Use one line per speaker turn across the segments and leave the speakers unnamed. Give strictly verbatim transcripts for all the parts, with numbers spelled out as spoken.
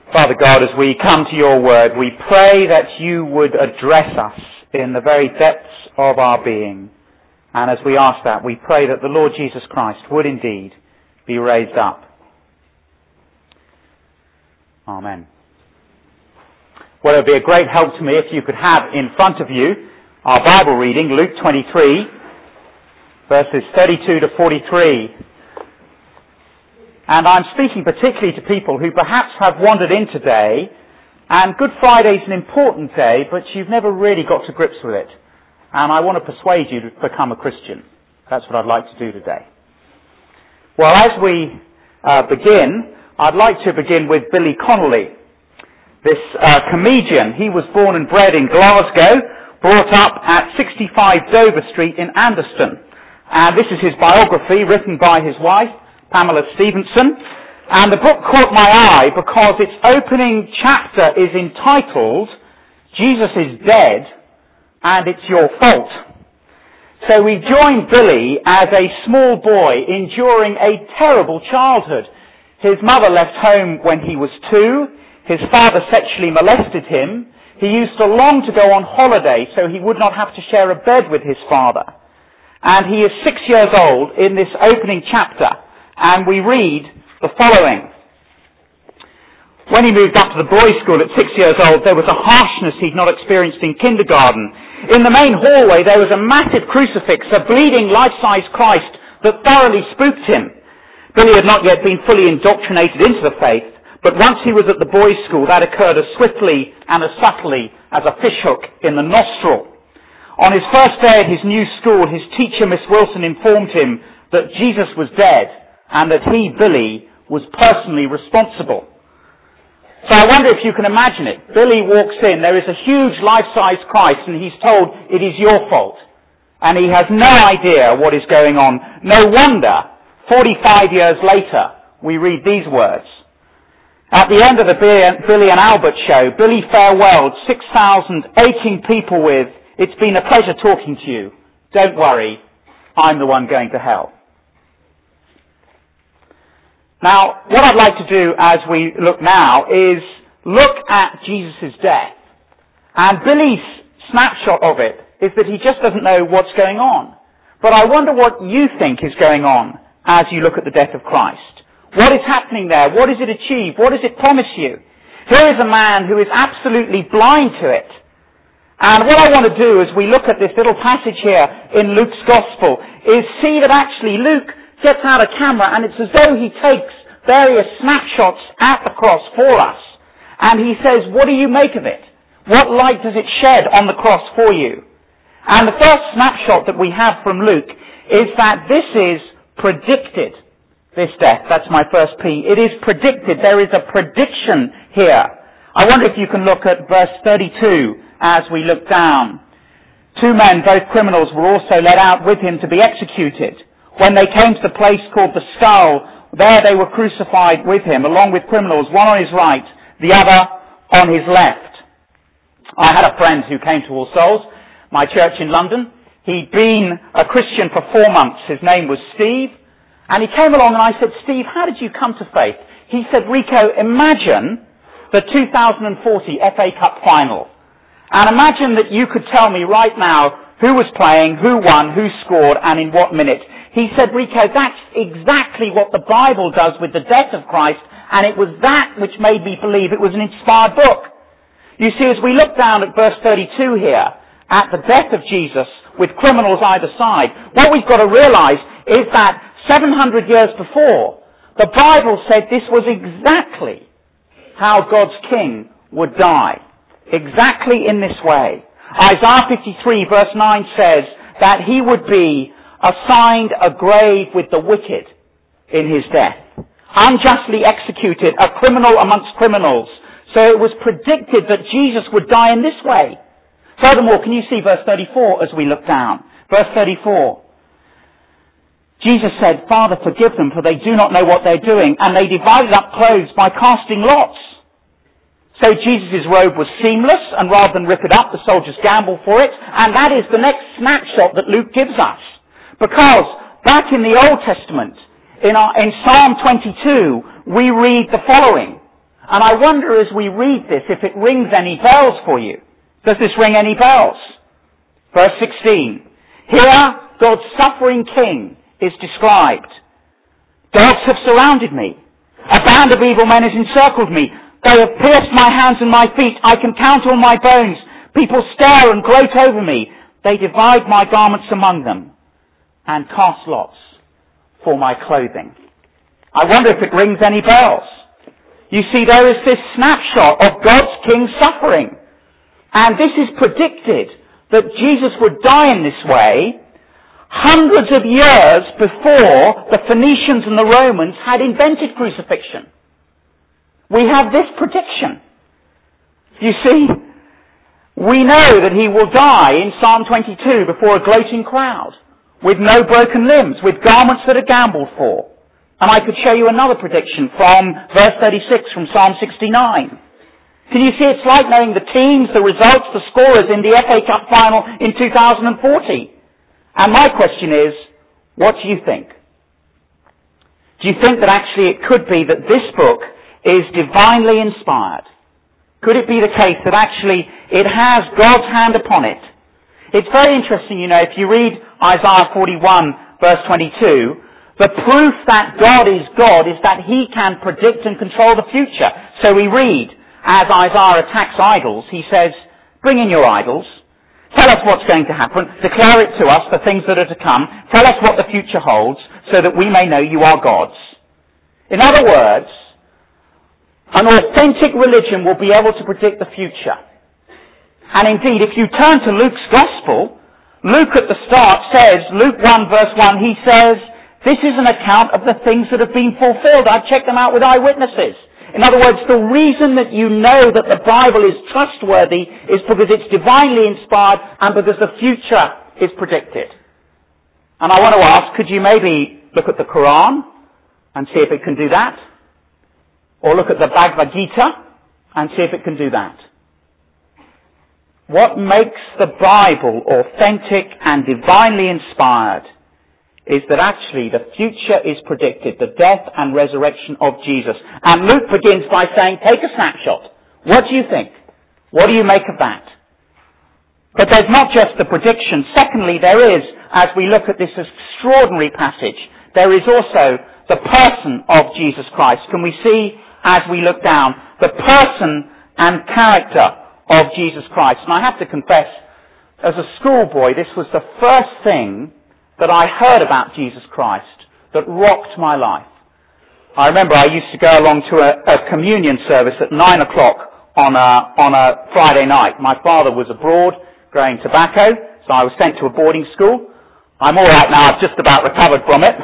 Father God, as we come to your word, we pray that you would address us in the very depths of our being. And as we ask that, we pray that the Lord Jesus Christ would indeed be raised up. Amen. Well, it would be a great help to me if you could have in front of you our Bible reading, Luke twenty-three, verses thirty-two to forty-three. And I'm speaking particularly to people who perhaps have wandered in today, and Good Friday is an important day, but you've never really got to grips with it. And I want to persuade you to become a Christian. That's what I'd like to do today. Well, as we uh, begin, I'd like to begin with Billy Connolly, this uh, comedian. He was born and bred in Glasgow, brought up at sixty-five Dover Street in Anderston. And this is his biography written by his wife, Pamela Stevenson, and the book caught my eye because its opening chapter is entitled, Jesus is Dead and It's Your Fault. So we join Billy as a small boy enduring a terrible childhood. His mother left home when he was two, his father sexually molested him, he used to long to go on holiday so he would not have to share a bed with his father. And he is six years old in this opening chapter. And we read the following. When he moved up to the boys' school at six years old, there was a harshness he'd not experienced in kindergarten. In the main hallway, there was a massive crucifix, a bleeding life-size Christ that thoroughly spooked him. Billy had not yet been fully indoctrinated into the faith, but once he was at the boys' school, that occurred as swiftly and as subtly as a fishhook in the nostril. On his first day at his new school, his teacher, Miss Wilson, informed him that Jesus was dead, and that he, Billy, was personally responsible. So I wonder if you can imagine it. Billy walks in, there is a huge life-size Christ, and he's told, it is your fault. And he has no idea what is going on. No wonder, forty-five years later, we read these words. At the end of the Billy and Albert show, Billy farewelled six thousand aching people with, it's been a pleasure talking to you. Don't worry, I'm the one going to hell. Now, what I'd like to do as we look now is look at Jesus' death. And Billy's snapshot of it is that he just doesn't know what's going on. But I wonder what you think is going on as you look at the death of Christ. What is happening there? What does it achieve? What does it promise you? Here is a man who is absolutely blind to it. And what I want to do as we look at this little passage here in Luke's Gospel is see that actually Luke gets out a camera and it's as though he takes various snapshots at the cross for us. And he says, what do you make of it? What light does it shed on the cross for you? And the first snapshot that we have from Luke is that this is predicted, this death. That's my first P. It is predicted. There is a prediction here. I wonder if you can look at verse thirty-two as we look down. Two men, both criminals, were also led out with him to be executed. When they came to the place called the Skull, there they were crucified with him, along with criminals, one on his right, the other on his left. I had a friend who came to All Souls, my church in London. He'd been a Christian for four months. His name was Steve. And he came along and I said, Steve, how did you come to faith? He said, Rico, imagine the two thousand forty F A Cup final. And imagine that you could tell me right now who was playing, who won, who scored, and in what minute. He said, Rico, that's exactly what the Bible does with the death of Christ, and it was that which made me believe it was an inspired book. You see, as we look down at verse thirty-two here, at the death of Jesus, with criminals either side, what we've got to realize is that seven hundred years before, the Bible said this was exactly how God's king would die. Exactly in this way. Isaiah fifty-three verse nine says that he would be assigned a grave with the wicked in his death. Unjustly executed, a criminal amongst criminals. So it was predicted that Jesus would die in this way. Furthermore, can you see verse thirty-four as we look down? Verse thirty-four. Jesus said, Father, forgive them, for they do not know what they're doing. And they divided up clothes by casting lots. So Jesus' robe was seamless, and rather than rip it up, the soldiers gambled for it. And that is the next snapshot that Luke gives us. Because back in the Old Testament, in, our, in Psalm twenty-two, we read the following. And I wonder as we read this if it rings any bells for you. Does this ring any bells? Verse sixteen. Here, God's suffering king is described. Dogs have surrounded me. A band of evil men has encircled me. They have pierced my hands and my feet. I can count all my bones. People stare and gloat over me. They divide my garments among them and cast lots for my clothing. I wonder if it rings any bells. You see, there is this snapshot of God's king suffering. And this is predicted that Jesus would die in this way hundreds of years before the Phoenicians and the Romans had invented crucifixion. We have this prediction. You see, we know that he will die in Psalm twenty-two before a gloating crowd, with no broken limbs, with garments that are gambled for. And I could show you another prediction from verse thirty-six from Psalm sixty-nine. Can you see it's like knowing the teams, the results, the scorers in the F A Cup final in two thousand forty? And my question is, what do you think? Do you think that actually it could be that this book is divinely inspired? Could it be the case that actually it has God's hand upon it? It's very interesting, you know, if you read Isaiah forty-one verse twenty-two, the proof that God is God is that he can predict and control the future. So we read, as Isaiah attacks idols, he says, bring in your idols. Tell us what's going to happen. Declare it to us, the things that are to come. Tell us what the future holds, so that we may know you are gods. In other words, an authentic religion will be able to predict the future. And indeed, if you turn to Luke's Gospel, Luke at the start says, Luke one verse one, he says, this is an account of the things that have been fulfilled. I've checked them out with eyewitnesses. In other words, the reason that you know that the Bible is trustworthy is because it's divinely inspired and because the future is predicted. And I want to ask, could you maybe look at the Quran and see if it can do that? Or look at the Bhagavad Gita and see if it can do that? What makes the Bible authentic and divinely inspired is that actually the future is predicted, the death and resurrection of Jesus. And Luke begins by saying, take a snapshot. What do you think? What do you make of that? But there's not just the prediction. Secondly, there is, as we look at this extraordinary passage, there is also the person of Jesus Christ. Can we see, as we look down, the person and character of Jesus Christ? And I have to confess, as a schoolboy, this was the first thing that I heard about Jesus Christ that rocked my life. I remember I used to go along to a, a communion service at nine o'clock on a, on a Friday night. My father was abroad growing tobacco, so I was sent to a boarding school. I'm all right now, I've just about recovered from it.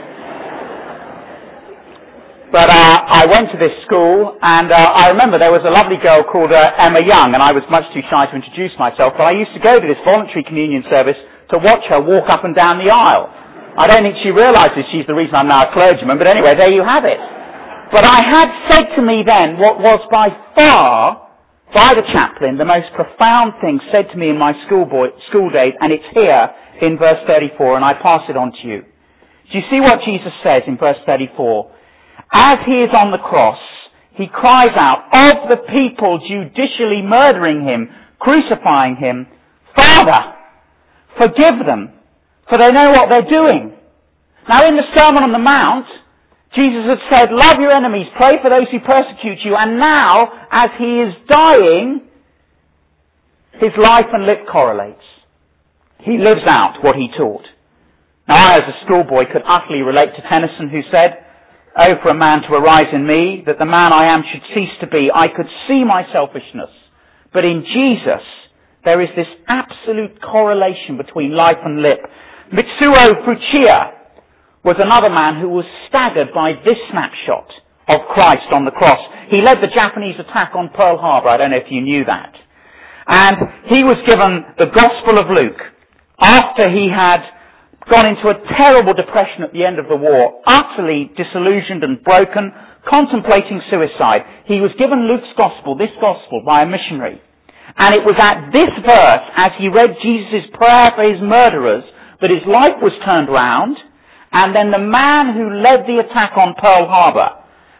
But uh, I went to this school, and uh, I remember there was a lovely girl called uh, Emma Young, and I was much too shy to introduce myself, but I used to go to this voluntary communion service to watch her walk up and down the aisle. I don't think she realises she's the reason I'm now a clergyman, but anyway, there you have it. But I had said to me then what was by far, by the chaplain, the most profound thing said to me in my school, boy, school days, and it's here in verse thirty-four, and I pass it on to you. Do you see what Jesus says in verse thirty-four? As he is on the cross, he cries out, of the people judicially murdering him, crucifying him, Father, forgive them, for they know what they're doing. Now in the Sermon on the Mount, Jesus had said, love your enemies, pray for those who persecute you, and now, as he is dying, his life and lip correlates. He lives out what he taught. Now I, as a schoolboy, could utterly relate to Tennyson, who said, oh, for a man to arise in me, that the man I am should cease to be. I could see my selfishness. But in Jesus, there is this absolute correlation between life and lip. Mitsuo Fuchiya was another man who was staggered by this snapshot of Christ on the cross. He led the Japanese attack on Pearl Harbor. I don't know if you knew that. And he was given the Gospel of Luke after he had gone into a terrible depression at the end of the war, utterly disillusioned and broken, contemplating suicide. He was given Luke's Gospel, this Gospel, by a missionary. And it was at this verse, as he read Jesus' prayer for his murderers, that his life was turned round, and then the man who led the attack on Pearl Harbor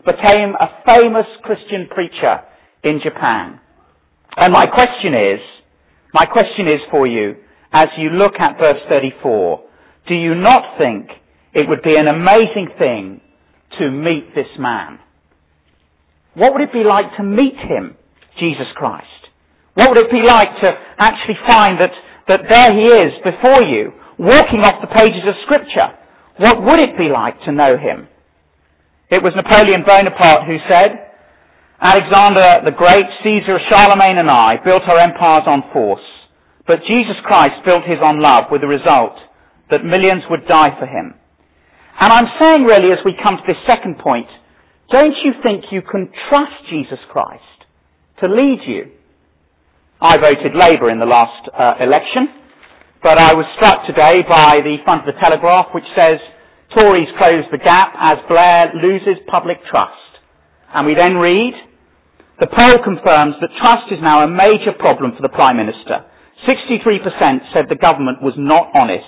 became a famous Christian preacher in Japan. And my question is, my question is for you, as you look at verse thirty-four, do you not think it would be an amazing thing to meet this man? What would it be like to meet him, Jesus Christ? What would it be like to actually find that, that there he is before you, walking off the pages of Scripture? What would it be like to know him? It was Napoleon Bonaparte who said, Alexander the Great, Caesar, Charlemagne and I built our empires on force, but Jesus Christ built his on love, with the result that millions would die for him. And I'm saying really, as we come to this second point, don't you think you can trust Jesus Christ to lead you? I voted Labour in the last uh, election, but I was struck today by the front of the Telegraph, which says, Tories close the gap as Blair loses public trust. And we then read, the poll confirms that trust is now a major problem for the Prime Minister. sixty-three percent said the government was not honest.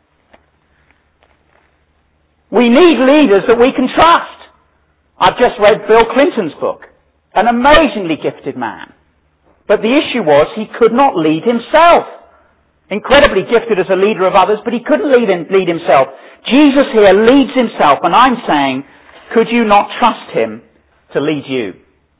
We need leaders that we can trust. I've just read Bill Clinton's book, an amazingly gifted man. But the issue was he could not lead himself. Incredibly gifted as a leader of others, but he couldn't lead, in, lead himself. Jesus here leads himself, and I'm saying, could you not trust him to lead you?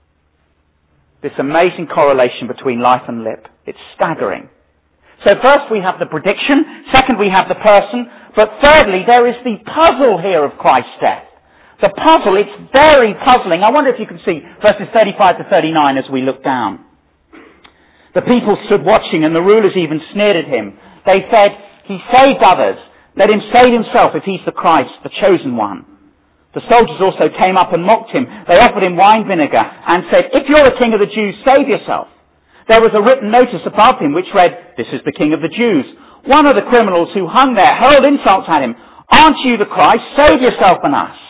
This amazing correlation between life and lip. It's staggering. So first we have the prediction, second we have the person, but thirdly there is the puzzle here of Christ's death. The puzzle, it's very puzzling. I wonder if you can see verses thirty-five to thirty-nine as we look down. The people stood watching, and the rulers even sneered at him. They said, he saved others. Let him save himself if he's the Christ, the chosen one. The soldiers also came up and mocked him. They offered him wine vinegar and said, if you're the king of the Jews, save yourself. There was a written notice above him which read, this is the king of the Jews. One of the criminals who hung there hurled insults at him. Aren't you the Christ? Save yourself and us.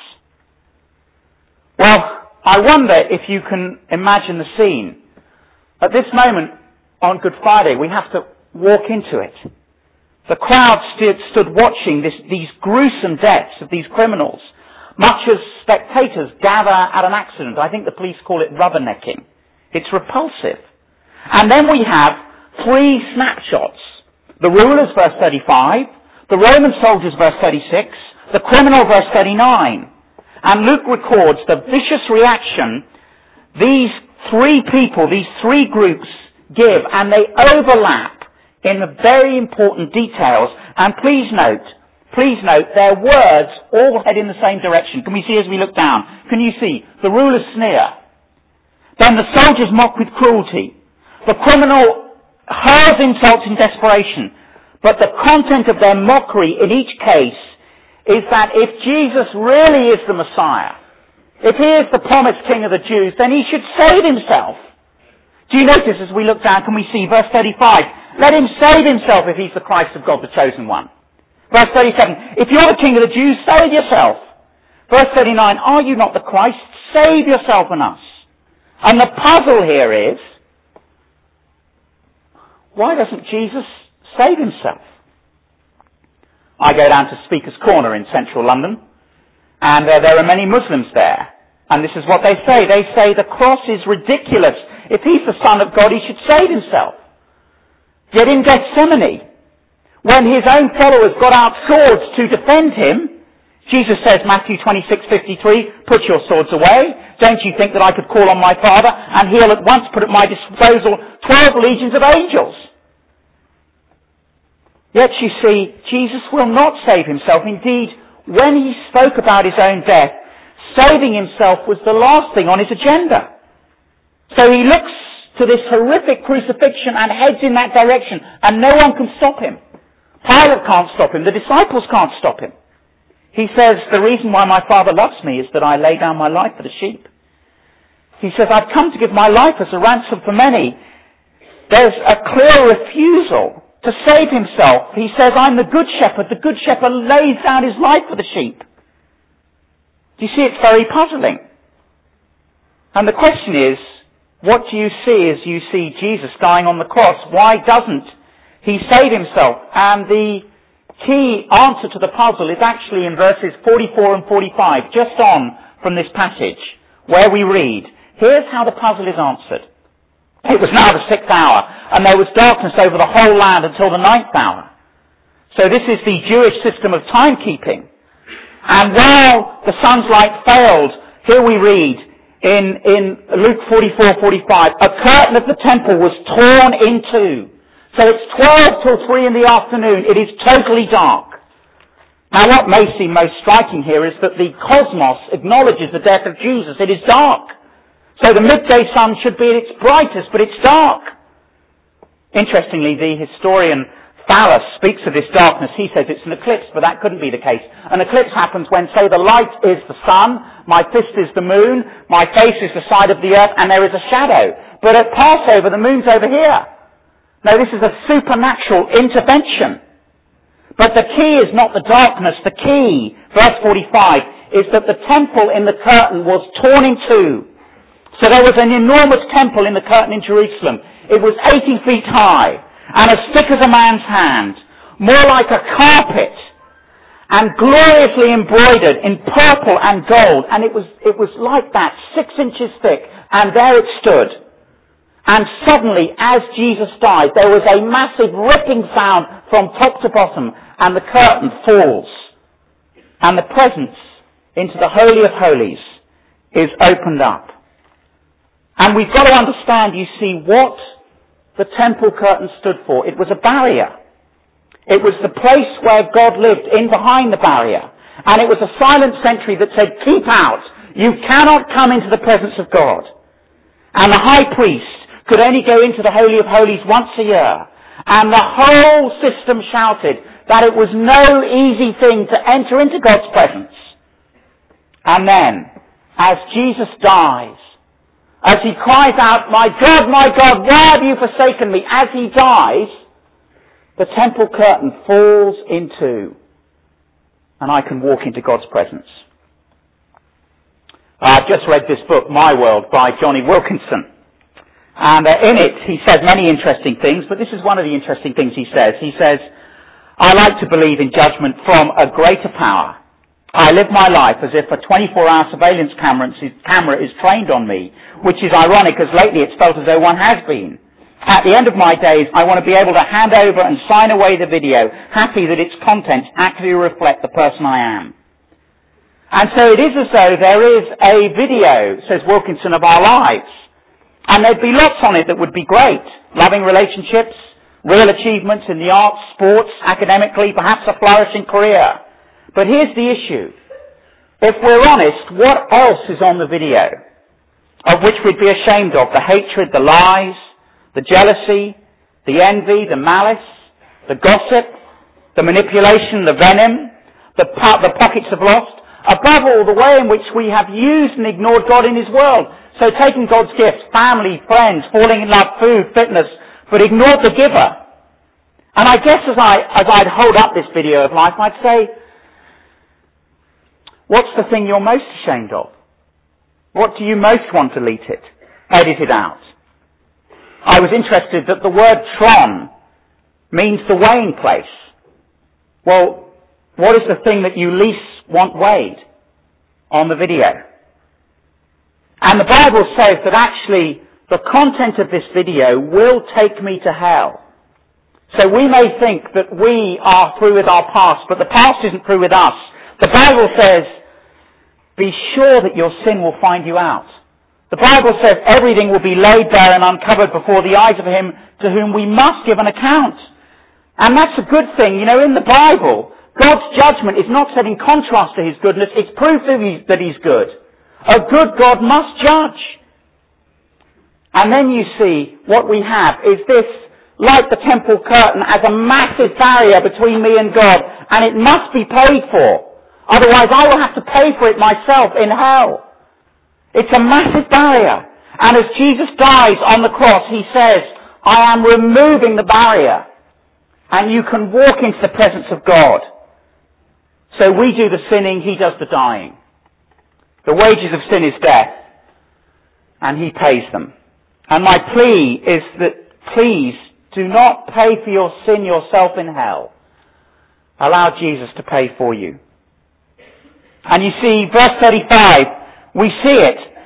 Well, I wonder if you can imagine the scene. At this moment, on Good Friday, we have to walk into it. The crowd stood, stood watching this, these gruesome deaths of these criminals, much as spectators gather at an accident. I think the police call it rubbernecking. It's repulsive. And then we have three snapshots. The rulers, verse thirty-five, the Roman soldiers, verse thirty-six, the criminal, verse thirty-nine. And Luke records the vicious reaction these three people, these three groups give, and they overlap in the very important details. And please note, please note, their words all head in the same direction. Can we see as we look down? Can you see? The rulers sneer. Then the soldiers mock with cruelty. The criminal hurls insults in desperation. But the content of their mockery in each case is that if Jesus really is the Messiah, if he is the promised King of the Jews, then he should save himself. Do you notice as we look down, can we see verse thirty-five? Let him save himself if he's the Christ of God, the chosen one. Verse thirty-seven, if you're the King of the Jews, save yourself. Verse thirty-nine, are you not the Christ? Save yourself and us. And the puzzle here is, why doesn't Jesus save himself? I go down to Speaker's Corner in central London, and uh, there are many Muslims there. And this is what they say. They say the cross is ridiculous. If he's the Son of God, he should save himself. Yet in Gethsemane, when his own followers got out swords to defend him, Jesus says, Matthew twenty-six fifty-three, put your swords away. Don't you think that I could call on my Father and he'll at once put at my disposal twelve legions of angels? Yet you see, Jesus will not save himself. Indeed, when he spoke about his own death, saving himself was the last thing on his agenda. So he looks to this horrific crucifixion and heads in that direction, and no one can stop him. Pilate can't stop him. The disciples can't stop him. He says, the reason why my Father loves me is that I lay down my life for the sheep. He says, I've come to give my life as a ransom for many. There's a clear refusal to save himself. He says, I'm the good shepherd. The good shepherd lays down his life for the sheep. Do you see, it's very puzzling. And the question is, what do you see as you see Jesus dying on the cross? Why doesn't he save himself? And the key answer to the puzzle is actually in verses forty-four and forty-five, just on from this passage, where we read, here's how the puzzle is answered. It was now the sixth hour, and there was darkness over the whole land until the ninth hour. So this is the Jewish system of timekeeping. And while the sun's light failed, here we read in, in Luke forty-four forty-five, a curtain of the temple was torn in two. So it's twelve till three in the afternoon. It is totally dark. Now what may seem most striking here is that the cosmos acknowledges the death of Jesus. It is dark. So the midday sun should be at its brightest, but it's dark. Interestingly, the historian Thales speaks of this darkness. He says it's an eclipse, but that couldn't be the case. An eclipse happens when, say, the light is the sun, my fist is the moon, my face is the side of the earth, and there is a shadow. But at Passover, the moon's over here. No, this is a supernatural intervention. But the key is not the darkness. The key, verse forty-five, is that the temple in the curtain was torn in two. So there was an enormous temple in the curtain in Jerusalem. It was eighty feet high and as thick as a man's hand, more like a carpet, and gloriously embroidered in purple and gold. And it was, it was like that, six inches thick, and there it stood. And suddenly, as Jesus died, there was a massive ripping sound from top to bottom, and the curtain falls. And the presence into the Holy of Holies is opened up. And we've got to understand, you see, what the temple curtain stood for. It was a barrier. It was the place where God lived, in behind the barrier. And it was a silent sentry that said, keep out. You cannot come into the presence of God. And the high priest could only go into the Holy of Holies once a year. And the whole system shouted that it was no easy thing to enter into God's presence. And then, as Jesus dies, as he cries out, my God, my God, why have you forsaken me? As he dies, the temple curtain falls in two, and I can walk into God's presence. I've just read this book, My World, by Johnny Wilkinson. And uh, in it, he says many interesting things, but this is one of the interesting things he says. He says, I like to believe in judgment from a greater power. I live my life as if a twenty-four hour surveillance camera, camera is trained on me, which is ironic as lately it's felt as though one has been. At the end of my days, I want to be able to hand over and sign away the video, happy that its contents accurately reflect the person I am. And so it is as though there is a video, says Wilkinson, of our lives. And there'd be lots on it that would be great. Loving relationships, real achievements in the arts, sports, academically, perhaps a flourishing career. But here's the issue. If we're honest, what else is on the video of which we'd be ashamed of? The hatred, the lies, the jealousy, the envy, the malice, the gossip, the manipulation, the venom, the, po- the pockets of lust. Above all, the way in which we have used and ignored God in His world. So taking God's gifts, family, friends, falling in love, food, fitness, but ignored the giver. And I guess as, I, as I'd hold up this video of life, I'd say, what's the thing you're most ashamed of? What do you most want deleted, edited out? I was interested that the word Tron means the weighing place. Well, what is the thing that you least want weighed on the video? And the Bible says that actually the content of this video will take me to hell. So we may think that we are through with our past, but the past isn't through with us. The Bible says, be sure that your sin will find you out. The Bible says everything will be laid bare and uncovered before the eyes of Him to whom we must give an account. And that's a good thing. You know, in the Bible, God's judgment is not set in contrast to His goodness. It's proof that He's good. A good God must judge. And then you see what we have is this, like the temple curtain, as a massive barrier between me and God. And it must be paid for. Otherwise I will have to pay for it myself in hell. It's a massive barrier. And as Jesus dies on the cross, He says, I am removing the barrier. And you can walk into the presence of God. So we do the sinning, He does the dying. The wages of sin is death. And He pays them. And my plea is that please do not pay for your sin yourself in hell. Allow Jesus to pay for you. And you see, verse thirty-five, we see it.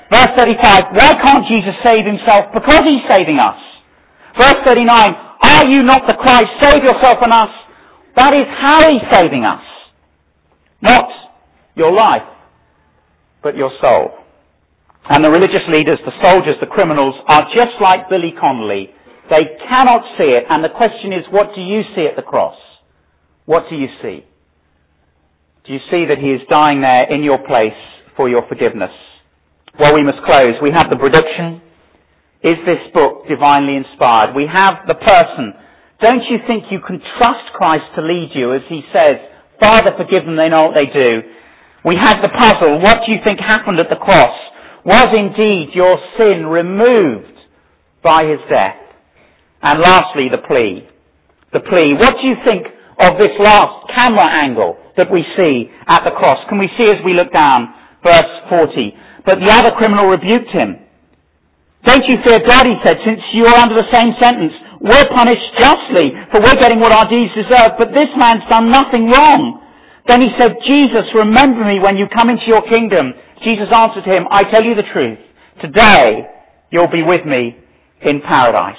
Verse thirty-five, why can't Jesus save himself? Because he's saving us. Verse thirty-nine, are you not the Christ? Save yourself and us. That is how he's saving us. Not your life, but your soul. And the religious leaders, the soldiers, the criminals are just like Billy Connolly. They cannot see it. And the question is, what do you see at the cross? What do you see? Do you see that he is dying there in your place for your forgiveness? Well, we must close. We have the production. Is this book divinely inspired? We have the person. Don't you think you can trust Christ to lead you as he says, Father, forgive them, they know what they do. We have the puzzle. What do you think happened at the cross? Was indeed your sin removed by his death? And lastly, the plea. The plea. What do you think of this last camera angle that we see at the cross? Can we see as we look down? Verse forty. But the other criminal rebuked him. Don't you fear God, he said, since you are under the same sentence. We're punished justly, for we're getting what our deeds deserve, but this man's done nothing wrong. Then he said, Jesus, remember me when you come into your kingdom. Jesus answered him, I tell you the truth. Today you'll be with me in paradise.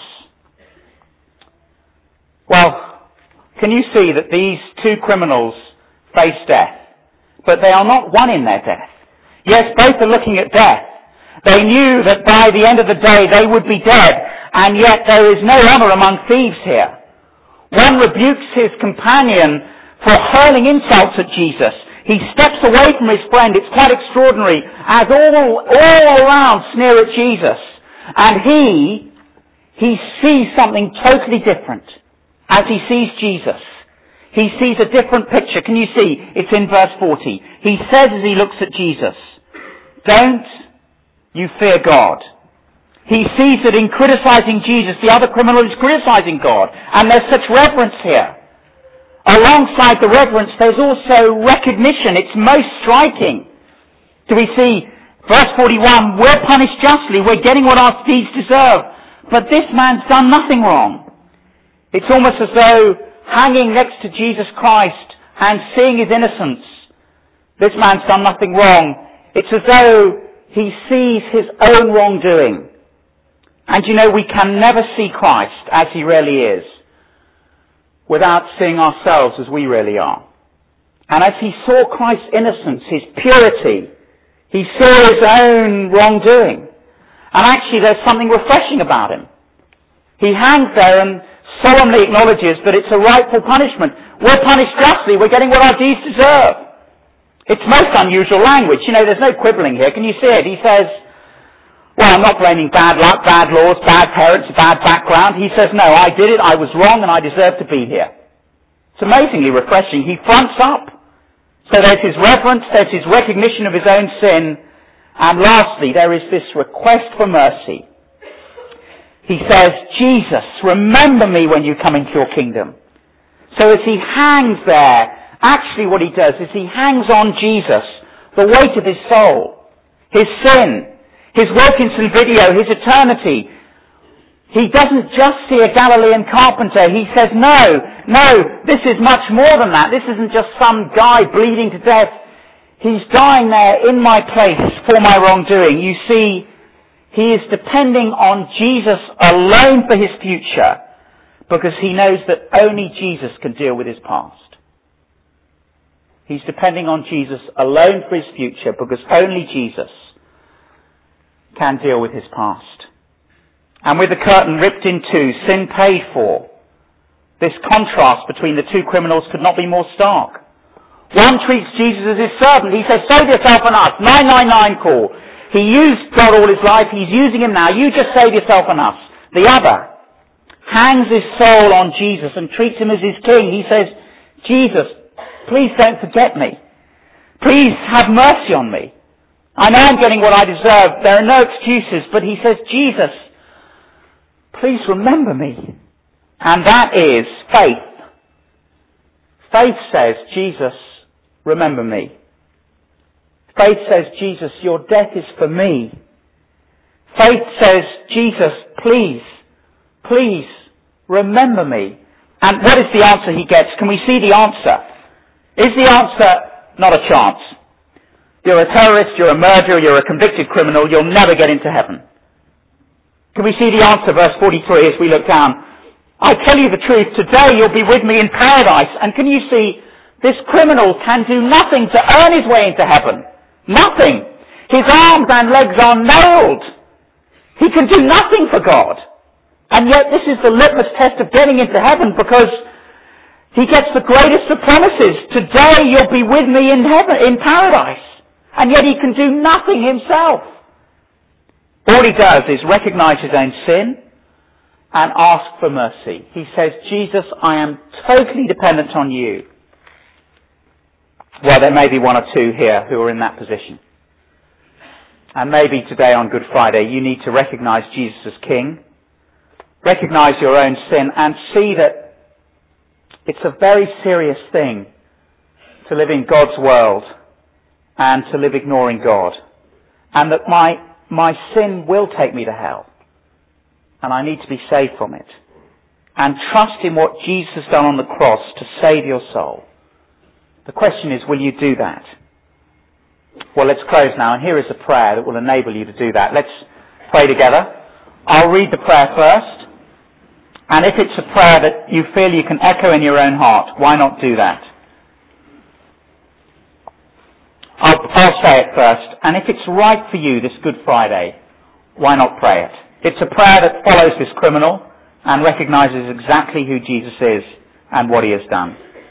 Well, can you see that these two criminals face death? But they are not one in their death. Yes, both are looking at death. They knew that by the end of the day they would be dead, and yet there is no honor among thieves here. One rebukes his companion for hurling insults at Jesus. He steps away from his friend. It's quite extraordinary, as all, all around sneer at Jesus. And he, he sees something totally different as he sees Jesus. He sees a different picture. Can you see? It's in verse forty. He says as he looks at Jesus, don't you fear God. He sees that in criticizing Jesus, the other criminal is criticizing God. And there's such reverence here. Alongside the reverence, there's also recognition. It's most striking. Do we see, verse forty-one, we're punished justly. We're getting what our deeds deserve. But this man's done nothing wrong. It's almost as though hanging next to Jesus Christ and seeing his innocence, this man's done nothing wrong. It's as though he sees his own wrongdoing. And you know, we can never see Christ as he really is without seeing ourselves as we really are. And as he saw Christ's innocence, his purity, he saw his own wrongdoing. And actually there's something refreshing about him. He hangs there and solemnly acknowledges that it's a rightful punishment. We're punished justly. We're getting what our deeds deserve. It's most unusual language. You know, there's no quibbling here. Can you see it? He says, well, I'm not blaming bad luck, bad laws, bad parents, bad background. He says, no, I did it, I was wrong, and I deserve to be here. It's amazingly refreshing. He fronts up. So there's his reverence, there's his recognition of his own sin, and lastly, there is this request for mercy. He says, Jesus, remember me when you come into your kingdom. So as he hangs there, actually what he does is he hangs on Jesus, the weight of his soul, his sin, his Wilkinson video, his eternity. He doesn't just see a Galilean carpenter. He says, no, no, this is much more than that. This isn't just some guy bleeding to death. He's dying there in my place for my wrongdoing. You see, he is depending on Jesus alone for his future because he knows that only Jesus can deal with his past. He's depending on Jesus alone for his future because only Jesus can deal with his past. And with the curtain ripped in two, sin paid for, this contrast between the two criminals could not be more stark. One treats Jesus as his servant. He says, save yourself and us. nine nine nine call. He used God all his life. He's using him now. You just save yourself and us. The other hangs his soul on Jesus and treats him as his king. He says, Jesus, please don't forget me. Please have mercy on me. I know I'm getting what I deserve. There are no excuses. But he says, Jesus, please remember me. And that is faith. Faith says, Jesus, remember me. Faith says, Jesus, your death is for me. Faith says, Jesus, please, please remember me. And what is the answer he gets? Can we see the answer? Is the answer not a chance? you're a terrorist, you're a murderer, you're a convicted criminal, you'll never get into heaven. Can we see the answer, verse forty-three, as we look down? I tell you the truth, today you'll be with me in paradise. And can you see, this criminal can do nothing to earn his way into heaven. Nothing. His arms and legs are nailed. He can do nothing for God. And yet this is the litmus test of getting into heaven, because he gets the greatest of promises. Today you'll be with me in heaven, in paradise. And yet he can do nothing himself. All he does is recognize his own sin and ask for mercy. He says, Jesus, I am totally dependent on you. Well, there may be one or two here who are in that position. And maybe today on Good Friday you need to recognize Jesus as King, recognize your own sin, and see that it's a very serious thing to live in God's world and to live ignoring God. And that my, my sin will take me to hell. And I need to be saved from it. And trust in what Jesus has done on the cross to save your soul. The question is, will you do that? Well, let's close now. And here is a prayer that will enable you to do that. Let's pray together. I'll read the prayer first. And if it's a prayer that you feel you can echo in your own heart, why not do that? I'll, I'll say it first. And if it's right for you this Good Friday, why not pray it? It's a prayer that follows this criminal and recognizes exactly who Jesus is and what he has done.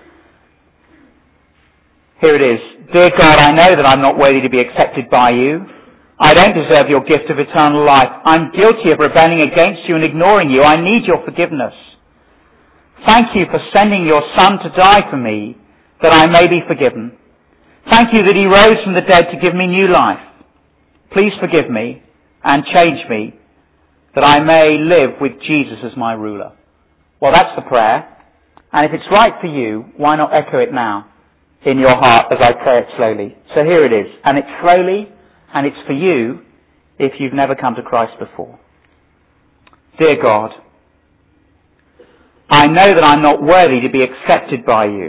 Here it is. Dear God, I know that I'm not worthy to be accepted by you. I don't deserve your gift of eternal life. I'm guilty of rebelling against you and ignoring you. I need your forgiveness. Thank you for sending your Son to die for me, that I may be forgiven. Thank you that he rose from the dead to give me new life. Please forgive me and change me, that I may live with Jesus as my ruler. Well, that's the prayer. And if it's right for you, why not echo it now in your heart as I pray it slowly? So here it is. And it's slowly, and it's for you if you've never come to Christ before. Dear God, I know that I'm not worthy to be accepted by you.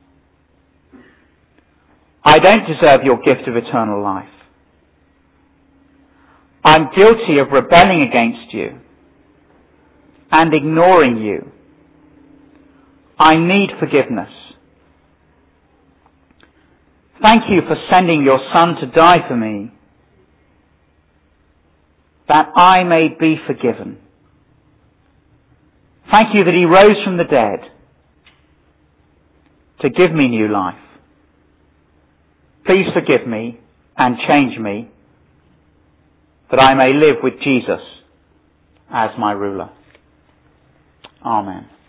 I don't deserve your gift of eternal life. I'm guilty of rebelling against you and ignoring you. I need forgiveness. Thank you for sending your Son to die for me, that I may be forgiven. Thank you that he rose from the dead to give me new life. Please forgive me and change me, that I may live with Jesus as my ruler. Amen.